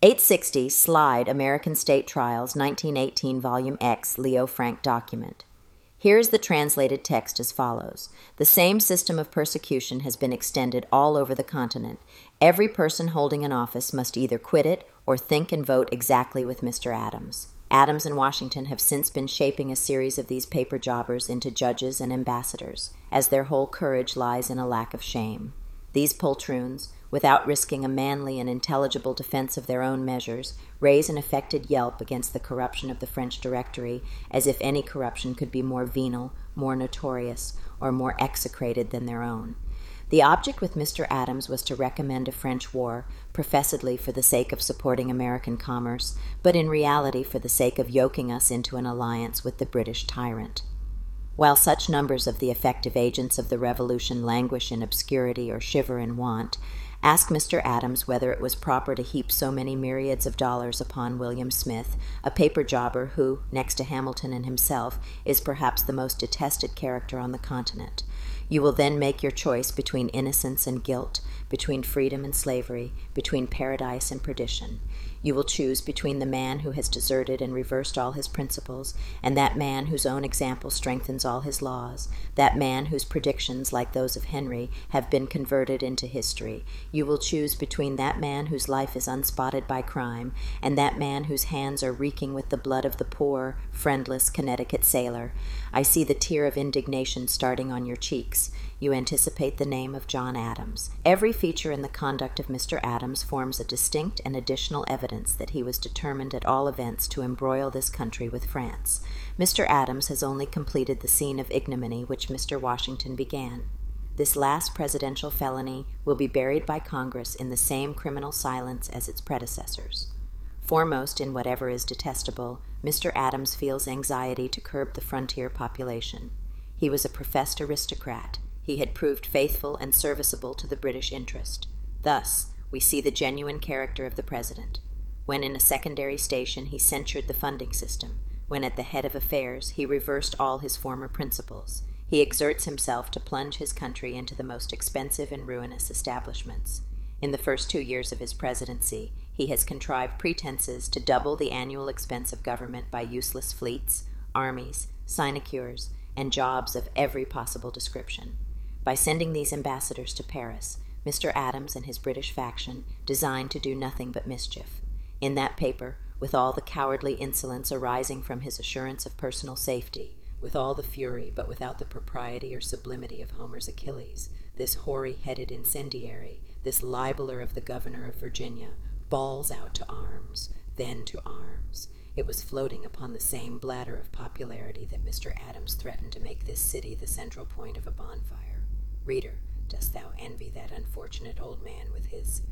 860 Slide American State Trials 1918 Volume X Leo Frank document. Here is the translated text as follows. The same system of persecution has been extended all over the continent. Every person holding an office must either quit it or think and vote exactly with Mr. Adams. Adams and Washington have since been shaping a series of these paper jobbers into judges and ambassadors, as their whole courage lies in a lack of shame. These poltroons, without risking a manly and intelligible defense of their own measures, raise an affected yelp against the corruption of the French Directory, as if any corruption could be more venal, more notorious, or more execrated than their own. The object with Mr. Adams was to recommend a French war, professedly for the sake of supporting American commerce, but in reality for the sake of yoking us into an alliance with the British tyrant. While such numbers of the effective agents of the Revolution languish in obscurity or shiver in want, ask Mr. Adams whether it was proper to heap so many myriads of dollars upon William Smith, a paper jobber who, next to Hamilton and himself, is perhaps the most detested character on the continent. You will then make your choice between innocence and guilt, between freedom and slavery, between paradise and perdition. You will choose between the man who has deserted and reversed all his principles, and that man whose own example strengthens all his laws, that man whose predictions, like those of Henry, have been converted into history. You will choose between that man whose life is unspotted by crime, and that man whose hands are reeking with the blood of the poor, friendless Connecticut sailor. I see the tear of indignation starting on your cheeks. You anticipate the name of John Adams. Every feature in the conduct of Mr. Adams forms a distinct and additional evidence that he was determined at all events to embroil this country with France. Mr. Adams has only completed the scene of ignominy which Mr. Washington began. This last presidential felony will be buried by Congress in the same criminal silence as its predecessors. Foremost in whatever is detestable, Mr. Adams feels anxiety to curb the frontier population. He was a professed aristocrat. He had proved faithful and serviceable to the British interest. Thus, we see the genuine character of the president. When in a secondary station, he censured the funding system. When at the head of affairs, he reversed all his former principles. He exerts himself to plunge his country into the most expensive and ruinous establishments. In the first 2 years of his presidency, he has contrived pretenses to double the annual expense of government by useless fleets, armies, sinecures, and jobs of every possible description. By sending these ambassadors to Paris, Mr. Adams and his British faction designed to do nothing but mischief. In that paper, with all the cowardly insolence arising from his assurance of personal safety, with all the fury but without the propriety or sublimity of Homer's Achilles, this hoary-headed incendiary, this libeller of the governor of Virginia, bawls out to arms, then to arms. It was floating upon the same bladder of popularity that Mr. Adams threatened to make this city the central point of a bonfire. Reader, dost thou envy that unfortunate old man with his